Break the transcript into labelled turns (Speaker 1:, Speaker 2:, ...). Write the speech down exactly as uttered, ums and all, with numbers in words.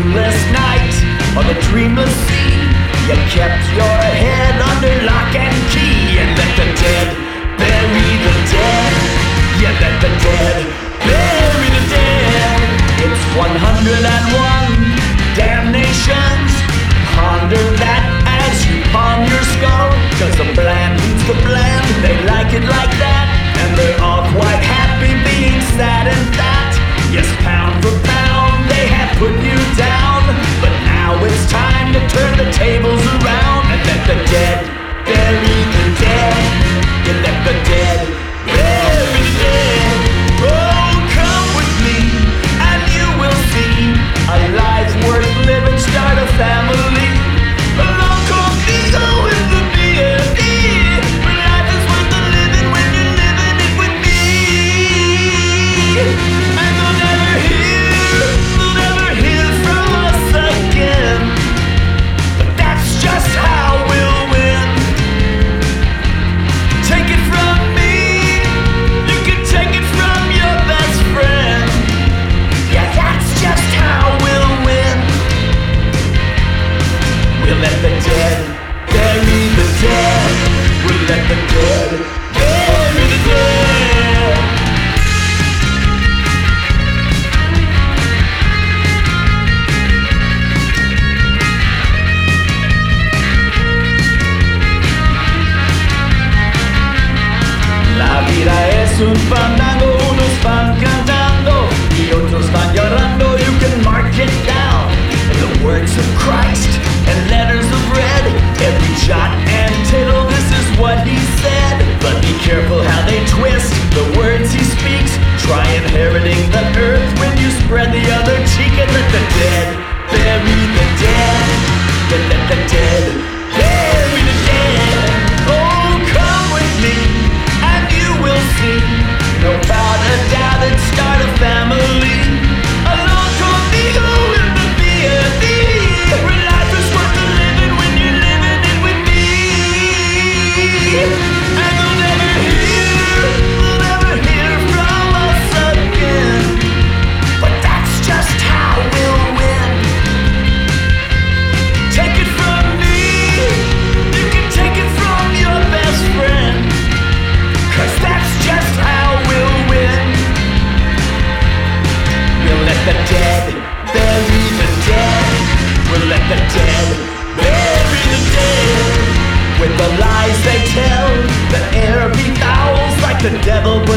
Speaker 1: moonless night or the dreamless sea, you kept your head under lock and key and let the dead bury the dead. You let the dead bury the dead. It's one hundred and one damnations. Ponder that as you palm your skull, 'cause the bland beats the bland, they like it like that, and they're all quite happy being sad and fat. Yes, pound for pound, they have put you down, but now it's time to turn the tables around and let the dead bury the dead. You let the dead bury the dead. Oh, come with me and you will see a life worth living, start a family. Along comes Nico with the B F E. Life is worth the living when you're living it with me. And they'll never hear, they'll never hear from us again. But that's just how we'll win. Take it from me, you can take it from your best friend. Yeah, that's just how we'll win. We'll let the dead bury the dead. We'll let the dead bury the dead. La vida es un fandango, unos van cantando y otros van llorando. You can mark it down in the words of Christ and letters of red. Every jot and tittle, this is what he said. But be careful how they twist the words he speaks. Try inheriting the earth when you spread the other cheek and let the dead bury the dead. Then let the dead bury the dead. Oh, come with me and you will see. No doubt a doubt and start a family. Along come the O and the B F E. Where life is worth the living when you're living it with me. And they'll never hear, they'll never hear from us again. But that's just how we'll win. Take it from me, you can take it from your best friend, 'cause that's just how we'll win. We'll let the dead bury the dead. We'll let the dead bury the dead. With the lies they tell, the air befouls like the devil.